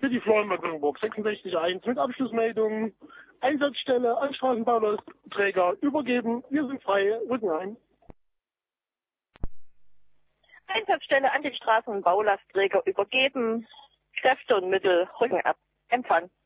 Für die Florian Mecklenburg 66.1 mit Abschlussmeldung. Einsatzstelle an Straßenbaulasträger übergeben. Wir sind frei. Rücken ein. Einsatzstelle an den Straßenbaulastträger übergeben. Kräfte und Mittel rücken ab. Empfang.